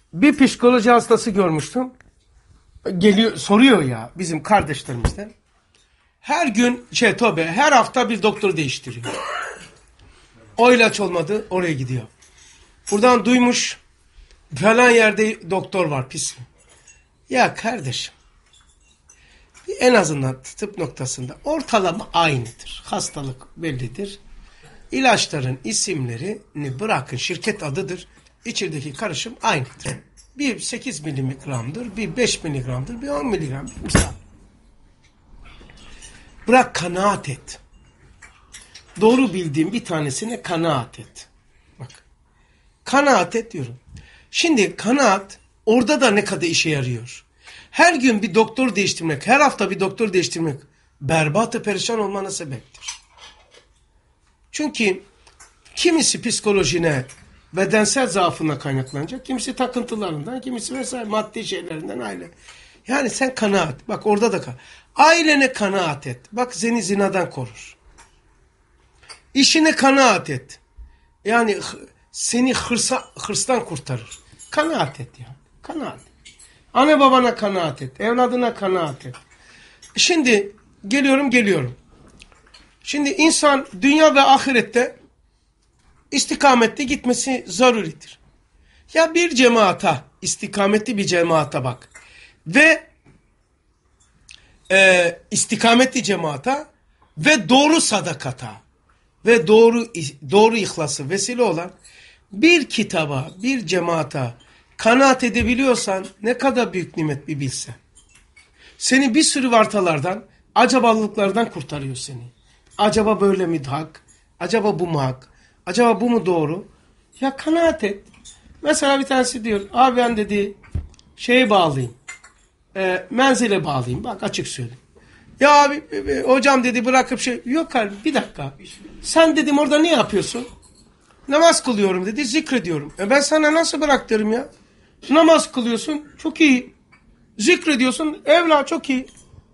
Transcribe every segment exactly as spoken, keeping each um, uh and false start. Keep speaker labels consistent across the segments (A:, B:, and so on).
A: Bir psikoloji hastası görmüştüm. Geliyor, soruyor ya bizim kardeşlerimizden. Her gün şey tabi her hafta bir doktor değiştiriyor. O ilaç olmadı, oraya gidiyor. Buradan duymuş falan yerde doktor var, pis mi? Ya kardeşim, en azından tıp noktasında ortalama aynıdır. Hastalık bellidir. İlaçların isimlerini bırakın, şirket adıdır. İçerideki karışım aynıdır. Bir sekiz miligramdır, bir beş miligramdır, bir on miligramdır. Misal. Bırak, kanaat et. Doğru bildiğim bir tanesine kanaat et. Bak. Kanaat et diyorum. Şimdi kanaat orada da ne kadar işe yarıyor. Her gün bir doktor değiştirmek, her hafta bir doktor değiştirmek berbat-ı perişan olmana sebeptir. Çünkü kimisi psikolojine, bedensel zaafına kaynaklanacak, kimisi takıntılarından, kimisi vesaire maddi şeylerinden, aile. Yani sen kanaat, bak orada da kanaat. Ailene kanaat et. Bak seni zinadan korur. İşine kanaat et. Yani seni hırsa, hırstan kurtarır. Kanaat et yani. Kanaat. Anne babana kanaat et. Evladına kanaat et. Şimdi geliyorum geliyorum. Şimdi insan dünya ve ahirette istikamette gitmesi zaruridir. Ya bir cemaata, istikametli bir cemaata bak. Ve e, istikametli cemaata ve doğru sadakata ve doğru doğru ihlası vesile olan bir kitaba, bir cemaata kanaat edebiliyorsan ne kadar büyük nimet bir bilsen. Seni bir sürü vartalardan, acabalıklardan kurtarıyor seni. Acaba böyle mi hak? Acaba bu mu hak? Acaba bu mu doğru? Ya kanaat et. Mesela bir tanesi diyor, abi ben dedi şeye bağlayayım. E, menzile bağlayayım. Bak açık söyleyeyim. Ya abi e, hocam dedi bırakıp şey. Yok abi bir dakika. Sen dedim orada ne yapıyorsun? Namaz kılıyorum dedi, zikrediyorum. E ben sana nasıl bırak derim ya? Namaz kılıyorsun, çok iyi. Zikrediyorsun, evlat çok iyi.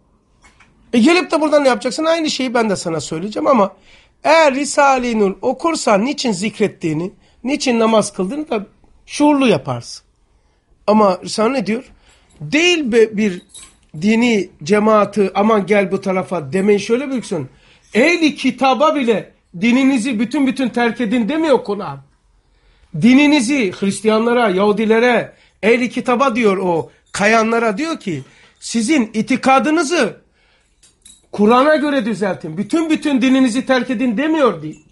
A: E gelip de buradan ne yapacaksın? Aynı şeyi ben de sana söyleyeceğim ama eğer Risale-i Nur okursan niçin zikrettiğini, niçin namaz kıldığını da şuurlu yaparsın. Ama Risale ne diyor? Değil be bir dini cemaati aman gel bu tarafa demeyi şöyle büyüksün. Ehli kitaba bile dininizi bütün bütün terk edin demiyor Kur'an. Dininizi Hristiyanlara, Yahudilere, ehli kitaba diyor o kayanlara diyor ki sizin itikadınızı Kur'an'a göre düzeltin. Bütün bütün dininizi terk edin demiyor diye.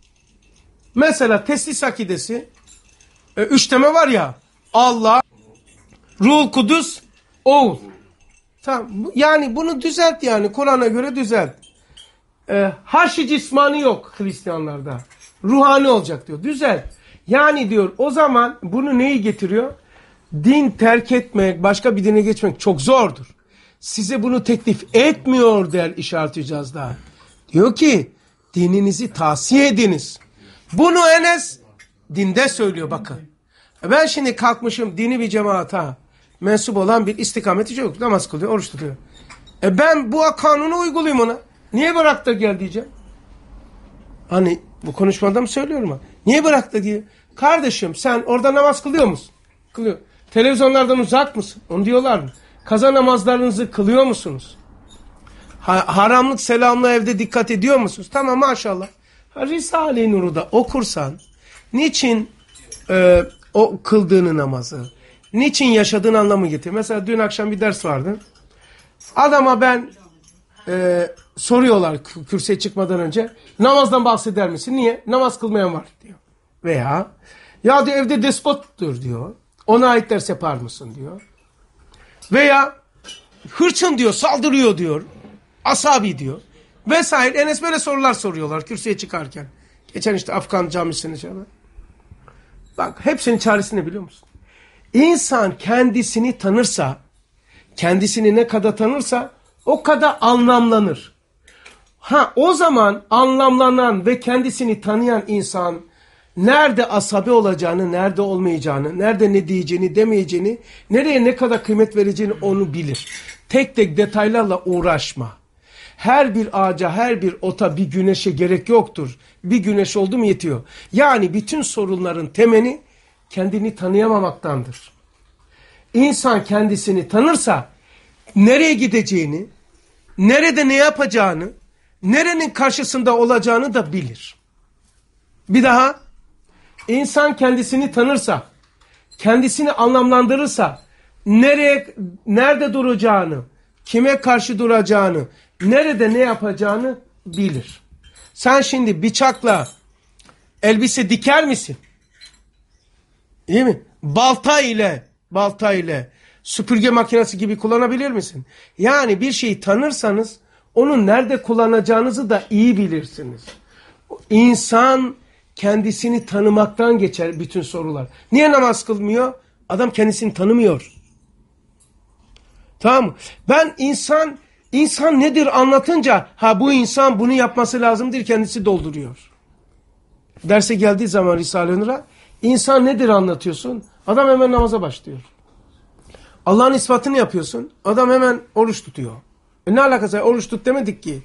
A: Mesela teslis akidesi e, üç tema var ya Allah, Ruhul Kudüs, Oğul. Tamam. Yani bunu düzelt yani Kur'an'a göre düzelt. E, haşi cismani yok Hristiyanlarda. Ruhani olacak diyor. Düzelt. Yani diyor o zaman bunu neyi getiriyor? Din terk etmek, başka bir dine geçmek çok zordur. Size bunu teklif etmiyor der işaret icazda. Diyor ki dininizi tavsiye ediniz. Bunu Enes dinde söylüyor bakın. Ben şimdi kalkmışım dini bir cemaata mensup olan bir istikameti yok. Namaz kılıyor, oruç tutuyor. E ben bu kanunu uygulayayım ona. Niye bırak da gel diyeceğim. Hani bu konuşmada mı söylüyorum ha? Niye bırak da diye. Kardeşim sen orada namaz kılıyor musun? Kılıyor. Televizyonlardan uzak mısın? Onu diyorlar mı? Kaza namazlarınızı kılıyor musunuz? Ha, haramlık selamlı evde dikkat ediyor musunuz? Tamam maşallah. Risale-i Nur'u da okursan niçin e, o kıldığını namazı, niçin yaşadığın anlamı getiriyor. Mesela dün akşam bir ders vardı. Adama ben e, soruyorlar kürsüye çıkmadan önce namazdan bahseder misin? Niye? Namaz kılmayan var diyor. Veya ya diyor evde despottur diyor. Ona ait ders yapar mısın diyor. Veya hırçın diyor, saldırıyor diyor. Asabi diyor. Vesaire. Enes böyle sorular soruyorlar kürsüye çıkarken. Geçen işte Afgan camisine çağırdı. Bak hepsinin çaresini biliyor musun? İnsan kendisini tanırsa, kendisini ne kadar tanırsa o kadar anlamlanır. Ha o zaman anlamlanan ve kendisini tanıyan insan nerede asabi olacağını, nerede olmayacağını, nerede ne diyeceğini, demeyeceğini, nereye ne kadar kıymet vereceğini onu bilir. Tek tek detaylarla uğraşma. Her bir ağaca, her bir ota bir güneşe gerek yoktur. Bir güneş oldu mu yetiyor. Yani bütün sorunların temeli kendini tanıyamamaktandır. insan kendisini tanırsa nereye gideceğini, nerede ne yapacağını, nerenin karşısında olacağını da bilir. Bir daha, insan kendisini tanırsa, kendisini anlamlandırırsa, nereye, nerede duracağını, kime karşı duracağını, nerede ne yapacağını bilir. Sen şimdi bıçakla elbise diker misin? Değil mi? Balta ile, balta ile süpürge makinesi gibi kullanabilir misin? Yani bir şeyi tanırsanız onu nerede kullanacağınızı da iyi bilirsiniz. İnsan kendisini tanımaktan geçer bütün sorular. Niye namaz kılmıyor? Adam kendisini tanımıyor. Tamam mı? Ben insan, insan nedir anlatınca, ha bu insan bunu yapması lazımdır, kendisi dolduruyor. Derse geldiği zaman Risale-i Nur'a, insan nedir anlatıyorsun? Adam hemen namaza başlıyor. Allah'ın ispatını yapıyorsun. Adam hemen oruç tutuyor. E ne alakası var? Oruç tut demedik ki.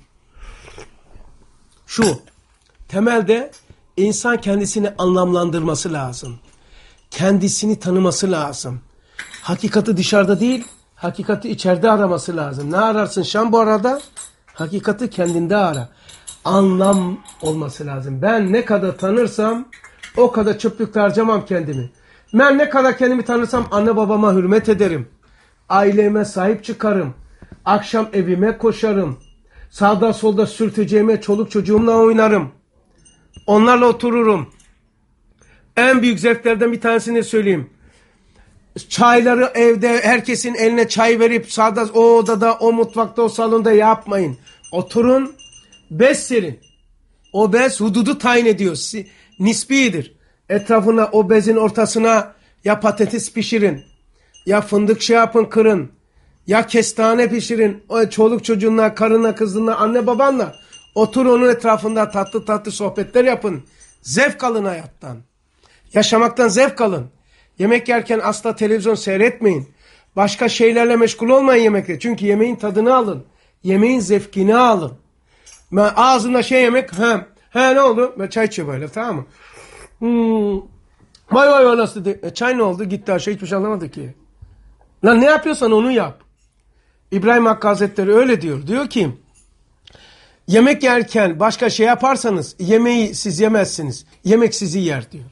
A: Şu, temelde insan kendisini anlamlandırması lazım. Kendisini tanıması lazım. Hakikati dışarıda değil, hakikati içeride araması lazım. Ne ararsın Şam bu arada? Hakikati kendinde ara. Anlam olması lazım. Ben ne kadar tanırsam o kadar çöplükte harcamam kendimi. Ben ne kadar kendimi tanırsam anne babama hürmet ederim. Aileme sahip çıkarım. Akşam evime koşarım. Sağda solda sürteceğime çoluk çocuğumla oynarım. Onlarla otururum. En büyük zevklerden bir tanesini söyleyeyim. Çayları evde herkesin eline çay verip sağda o odada, o mutfakta, o salonda yapmayın. Oturun, bez serin. O bez hududu tayin ediyor. Nisbidir. Etrafına, o bezin ortasına ya patates pişirin, ya fındık şey yapın kırın, ya kestane pişirin. O çoluk çocuğunla, karınla, kızınla, anne babanla otur onun etrafında tatlı tatlı sohbetler yapın. Zevk alın hayattan. Yaşamaktan zevk alın. Yemek yerken asla televizyon seyretmeyin. Başka şeylerle meşgul olmayın yemekle. Çünkü yemeğin tadını alın. Yemeğin zevkini alın. Ben ağzımda şey yemek, he, he ne oldu? Ben çay içiyor böyle, tamam mı? Hmm. Vay vay vay nasıl dedi. E, çay ne oldu? Gitti aşağı, hiçbir şey anlamadı ki. Lan ne yapıyorsan onu yap. İbrahim Hakkı Hazretleri öyle diyor. Diyor ki yemek yerken başka şey yaparsanız yemeği siz yemezsiniz. Yemek sizi yer diyor.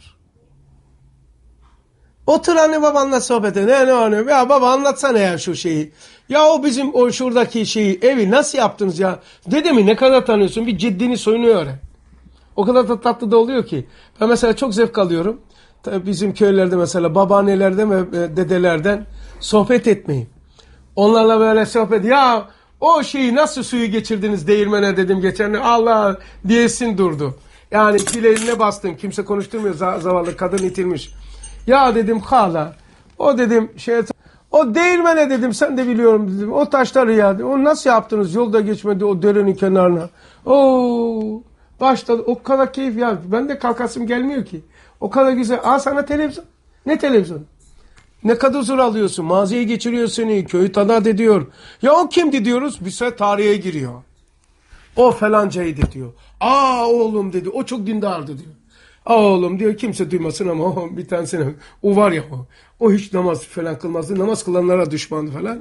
A: Otur anne babanla sohbet edin. Ne ne anne? Ya baba anlatsana ya şu şeyi. Ya o bizim o şuradaki şeyi, evi nasıl yaptınız ya? Dedemi ne kadar tanıyorsun? Bir ciddini soyunu öğren. O kadar da tatlı da oluyor ki. Ben mesela çok zevk alıyorum. Bizim köylerde mesela babaannelerden ve dedelerden sohbet etmeyi. Onlarla böyle sohbet. Ya o şeyi nasıl suyu geçirdiniz değirmene dedim geçen. Allah diyesin durdu. Yani bileğine bastım. Kimse konuşturmuyor. Zavallı kadın itilmiş. Ya dedim hala. O dedim şey, o değirmene dedim sen de biliyorum dedim. O taşları ya. O nasıl yaptınız? Yolda geçmedi o derenin kenarına. Oo. Başladı. O kadar keyif ya. Ben de kalkasım gelmiyor ki. O kadar güzel. Aa sana televizyon. Ne televizyon? Ne kadar huzur alıyorsun. Maziye geçiriyor seni. Köyü tadat ediyor. Ya o kimdi diyoruz? Bir sefer tarihe giriyor. O falancaydı diyor. Aa oğlum dedi. O çok dindardı diyor. Aa oğlum diyor. Kimse duymasın ama o bir tanesine. O var ya o. O hiç namaz falan kılmazdı. Namaz kılanlara düşmandı falan.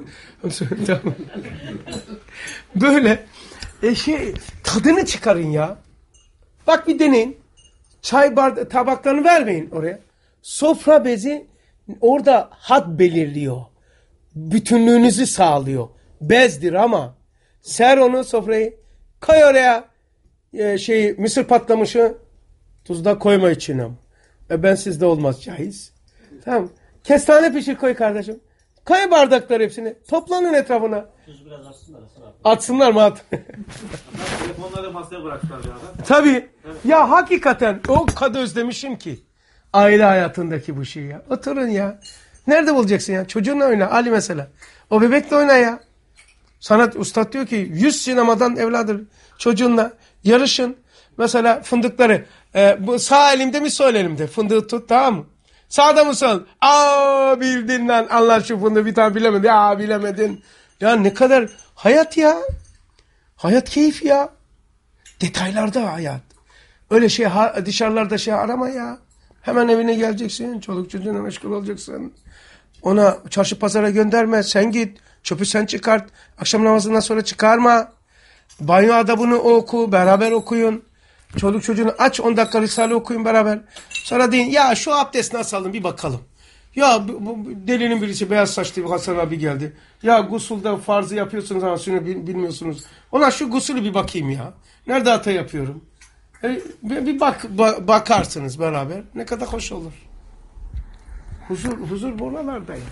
A: Böyle e şey tadını çıkarın ya. Bak bir deneyin. Çay bardağı tabaklarını vermeyin oraya. Sofra bezi orada hat belirliyor. Bütünlüğünüzü sağlıyor. Bezdir ama ser onu sofrayı. Koy oraya e, şey mısır patlamışı tuzda koyma içine. E ben sizde olmaz caiz. Tamam. Kestane pişir koy kardeşim. Koy bardakları hepsini. Toplanın etrafına. Tuz biraz atsınlar. Atsınlar mı at?
B: Telefonları masaya bıraktılar ya.
A: Tabii. Evet. Ya hakikaten o kadar özlemişim ki. Aile hayatındaki bu şeyi ya. Oturun ya. Nerede bulacaksın ya? Çocuğunla oyna. Ali mesela. O bebekle oyna ya. Sanat ustad diyor ki yüz sinemadan evladır. Çocuğunla yarışın. Mesela fındıkları. E, bu sağ elimde mi sol elimde? Fındığı tut tamam mı? Sağda mı sol? Aa bildin lan. Allah şu fındığı bir tane bilemedin. Ya bilemedin. Ya ne kadar hayat ya. Hayat keyif ya. Detaylarda hayat. Öyle şey dışarılarda şey arama ya. Hemen evine geleceksin. Çoluk çocuğuna meşgul olacaksın. Ona çarşı pazara gönderme. Sen git. Çöpü sen çıkart. Akşam namazından sonra çıkarma. Banyo adabını oku. Beraber okuyun. Çoluk çocuğunu aç. on dakika Risale okuyun beraber. Sonra deyin ya şu abdest nasıl alın bir bakalım. Ya bu, bu delinin birisi beyaz saçlı bir Hasan abi geldi. Ya gusülde farzı yapıyorsunuz ama şunu bilmiyorsunuz. Ona şu gusülü bir bakayım ya. Nerede hata yapıyorum? E, bir bak ba, bakarsınız beraber. Ne kadar hoş olur. Huzur huzur buralarda ya.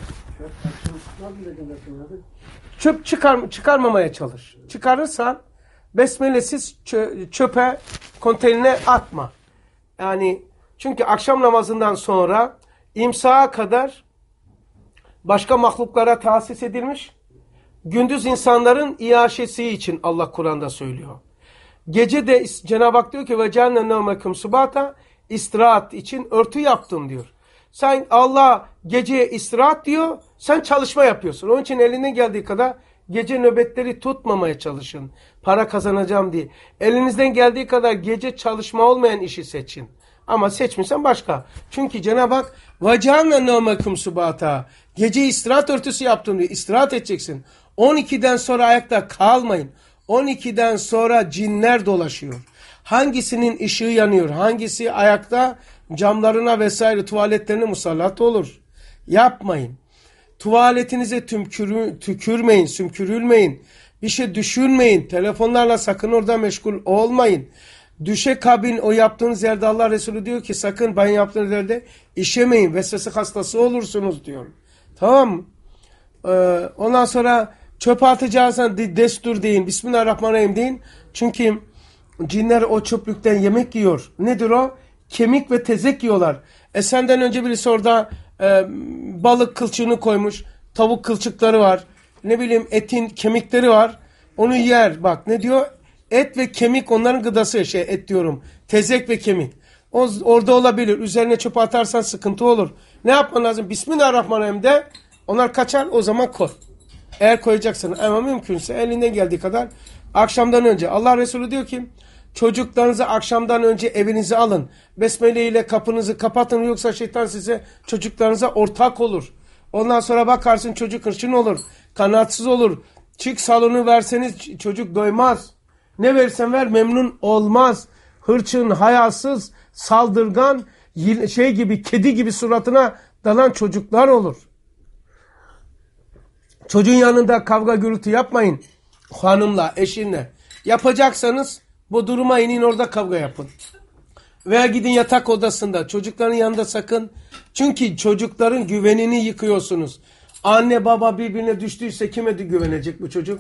A: Çöp çıkar çıkarmamaya çalış. Çıkarırsan besmelesiz çö, çöpe konteynerine atma. Yani çünkü akşam namazından sonra imsaha kadar başka mahluklara tahsis edilmiş. Gündüz insanların iaşesi için Allah Kur'an'da söylüyor. Gece de Cenab-ı Hak diyor ki ve cenne nevmekum subata istirahat için örtü yaptım diyor. Sen Allah gece istirahat diyor, sen çalışma yapıyorsun. Onun için elinden geldiği kadar gece nöbetleri tutmamaya çalışın. Para kazanacağım diye. Elinizden geldiği kadar gece çalışma olmayan işi seçin. Ama seçmişsen başka. Çünkü Cenab-ı Hak وَجَعَلْنَا نَوْمَكُمْ subata gece istirahat örtüsü yaptım diyor. İstirahat edeceksin. on ikiden sonra ayakta kalmayın. on ikiden sonra cinler dolaşıyor. Hangisinin ışığı yanıyor? Hangisi ayakta camlarına vesaire tuvaletlerine musallat olur? Yapmayın. Tuvaletinize tümkürü, tükürmeyin, sümkürülmeyin. Bir şey düşünmeyin. Telefonlarla sakın orada meşgul olmayın. Düşe kabin o yaptığınız yerde Allah Resulü diyor ki sakın banyo yaptığınız yerde işemeyin. Vesvese hastası olursunuz diyor. Tamam mı? Ee, ondan sonra çöpe atacağınızdan destur deyin. Bismillahirrahmanirrahim deyin. Çünkü cinler o çöplükten yemek yiyor. Nedir o? Kemik ve tezek yiyorlar. E senden önce birisi orada e, balık kılçığını koymuş. Tavuk kılçıkları var. Ne bileyim etin kemikleri var. Onu yer. Bak ne diyor? Et ve kemik onların gıdası. Şey et diyorum. Tezek ve kemik. O, orada olabilir. Üzerine çöpe atarsan sıkıntı olur. Ne yapman lazım? Bismillahirrahmanirrahim de onlar kaçar o zaman koy. Eğer koyacaksın ama mümkünse elinden geldiği kadar akşamdan önce. Allah Resulü diyor ki çocuklarınızı akşamdan önce evinize alın. Besmele ile kapınızı kapatın yoksa şeytan size çocuklarınıza ortak olur. Ondan sonra bakarsın çocuk hırçın olur. Kanatsız olur. Çık salonu verseniz çocuk doymaz. Ne versen ver memnun olmaz. Hırçın, hayasız, saldırgan, şey gibi kedi gibi suratına dalan çocuklar olur. Çocuğun yanında kavga gürültü yapmayın. Hanımla, eşinle. Yapacaksanız bu duruma inin orada kavga yapın. Veya gidin yatak odasında. Çocukların yanında sakın. Çünkü çocukların güvenini yıkıyorsunuz. Anne baba birbirine düştüyse kime güvenecek bu çocuk?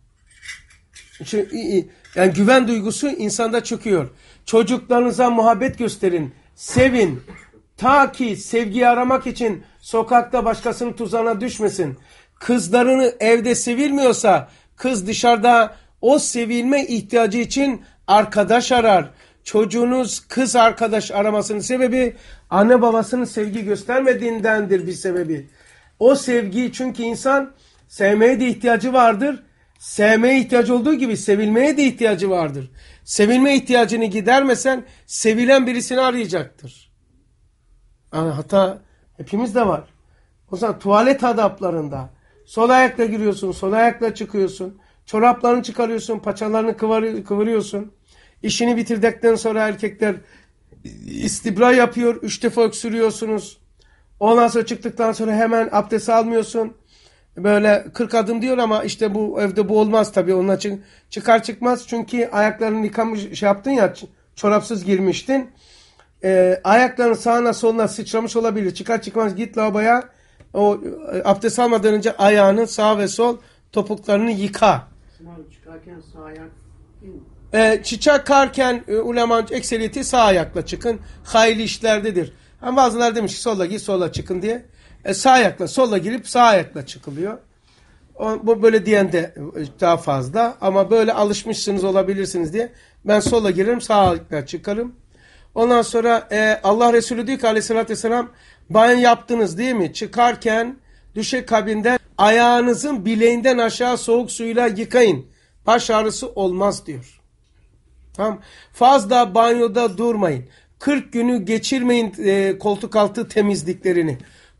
A: Yani güven duygusu insanda çöküyor. Çocuklarınıza muhabbet gösterin. Sevin. Ta ki sevgiyi aramak için sokakta başkasının tuzağına düşmesin. Kızlarını evde sevilmiyorsa kız dışarıda o sevilme ihtiyacı için arkadaş arar. Çocuğunuz kız arkadaş aramasının sebebi anne babasının sevgi göstermediğindendir bir sebebi. O sevgi çünkü insan sevmeye de ihtiyacı vardır. Sevmeye ihtiyacı olduğu gibi sevilmeye de ihtiyacı vardır. Sevilme ihtiyacını gidermesen sevilen birisini arayacaktır. Hatta hepimiz de var. O zaman tuvalet adaplarında sol ayakla giriyorsun, sol ayakla çıkıyorsun. Çoraplarını çıkarıyorsun, paçalarını kıvır, kıvırıyorsun. İşini bitirdikten sonra erkekler istibra yapıyor. Üç defa öksürüyorsunuz. Ondan sonra çıktıktan sonra hemen abdest almıyorsun. Böyle kırk adım diyor ama işte bu evde bu olmaz tabii. Onun için çıkar çıkmaz. Çünkü ayaklarını yıkamış şey yaptın ya, çorapsız girmiştin. Ee, ayakların sağına soluna sıçramış olabilir. Çıkar çıkmaz git lavaboya. O abdest almadan önce ayağının sağ ve sol topuklarını yıka.
C: Çıkarken sağ ayak değil mi?
A: Ee, çıkarken e, ulemanın ekseriyeti sağ ayakla çıkın. Hayırlı işlerdedir. Ama bazıları demiş ki solla git solla çıkın diye. E, sağ ayakla solla girip sağ ayakla çıkılıyor. O, bu böyle diyen de daha fazla. Ama böyle alışmışsınız olabilirsiniz diye. Ben solla girerim sağ ayakla çıkarım. Ondan sonra e, Allah Resulü diyor ki aleyhissalatü vesselam banyo yaptınız değil mi? Çıkarken düşe kabinden ayağınızın bileğinden aşağı soğuk suyla yıkayın. Baş ağrısı olmaz diyor. Tamam. Fazla banyoda durmayın. kırk günü geçirmeyin e, koltuk altı temizliklerini.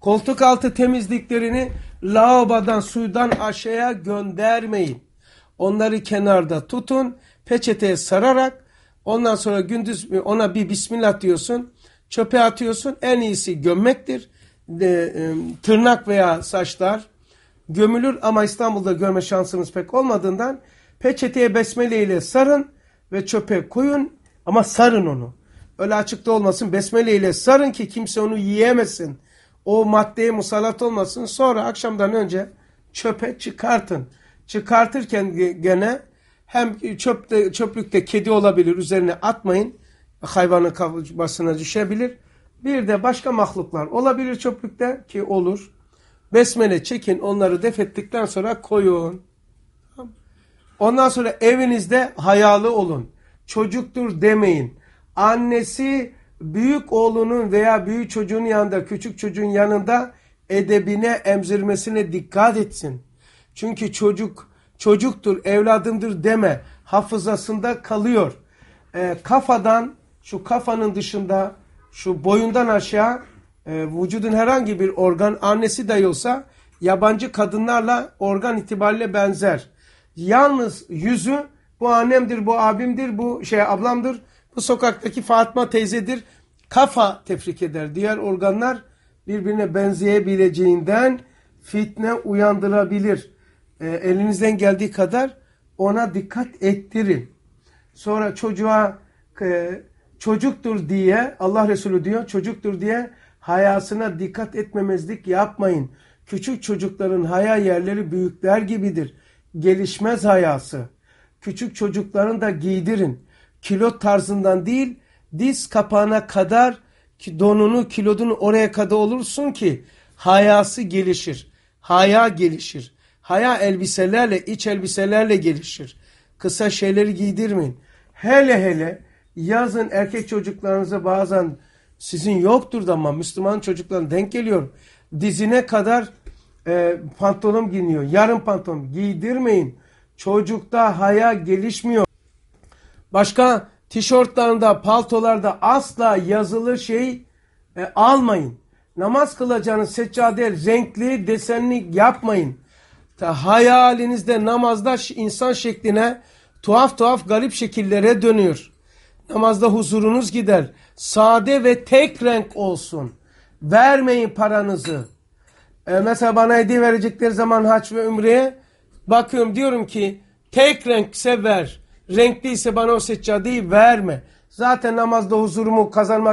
A: Koltuk altı temizliklerini lavabodan suydan aşağıya göndermeyin. Onları kenarda tutun. Peçeteye sararak ondan sonra gündüz ona bir bismillah diyorsun. Çöpe atıyorsun. En iyisi gömmektir. E, e, tırnak veya saçlar gömülür ama İstanbul'da görme şansımız pek olmadığından peçeteye besmele ile sarın ve çöpe koyun ama sarın onu. Öyle açıkta olmasın. Besmele ile sarın ki kimse onu yiyemesin. O maddeye musallat olmasın. Sonra akşamdan önce çöpe çıkartın. Çıkartırken gene hem çöpte, çöplükte kedi olabilir, üzerine atmayın. Hayvanın kafasına düşebilir. Bir de başka mahluklar olabilir çöplükte ki olur. Besmele çekin, onları def ettikten sonra koyun. Ondan sonra evinizde hayalı olun. Çocuktur demeyin. Annesi büyük oğlunun veya büyük çocuğun yanında, küçük çocuğun yanında edebine, emzirmesine dikkat etsin. Çünkü çocuk çocuktur, evladımdır deme. Hafızasında kalıyor. E, kafadan, şu kafanın dışında, şu boyundan aşağı e, vücudun herhangi bir organ, annesi dahi olsa yabancı kadınlarla organ itibariyle benzer. Yalnız yüzü bu annemdir, bu abimdir, bu şey ablamdır, bu sokaktaki Fatma teyzedir. Kafa tefrik eder. Diğer organlar birbirine benzeyebileceğinden fitne uyandırabilir. E, elinizden geldiği kadar ona dikkat ettirin. Sonra çocuğa e, çocuktur diye Allah Resulü diyor, çocuktur diye hayasına dikkat etmemezlik yapmayın. Küçük çocukların haya yerleri büyükler gibidir. Gelişmez hayası. Küçük çocukların da giydirin. Kilot tarzından değil, diz kapağına kadar ki donunu, kilodunu oraya kadar olursun ki hayası gelişir. Haya gelişir. Haya elbiselerle, iç elbiselerle gelişir. Kısa şeyleri giydirmeyin. Hele hele yazın erkek çocuklarınıza bazen sizin yoktur da ama Müslüman çocukların denk geliyor. Dizine kadar e, pantolon giyiniyor. Yarım pantolon giydirmeyin. Çocukta haya gelişmiyor. Başka tişörtlerinde, paltolarda asla yazılı şey e, almayın. Namaz kılacağınız seccade renkli, desenli yapmayın. Ta hayalinizde namazda insan şekline tuhaf tuhaf garip şekillere dönüyor. Namazda huzurunuz gider. Sade ve tek renk olsun. Vermeyin paranızı. E, mesela bana hediye verecekleri zaman hac ve ümreye bakıyorum diyorum ki tek renkse ver. Renkliyse bana o seccadeyi verme. Zaten namazda huzurumu kazanmak